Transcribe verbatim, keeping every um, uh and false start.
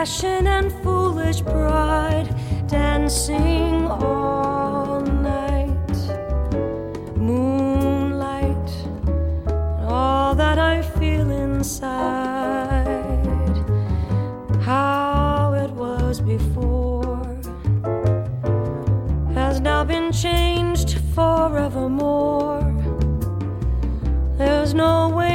passion and foolish pride, dancing all night. Moonlight, all that I feel inside. How it was before has now been changed forevermore.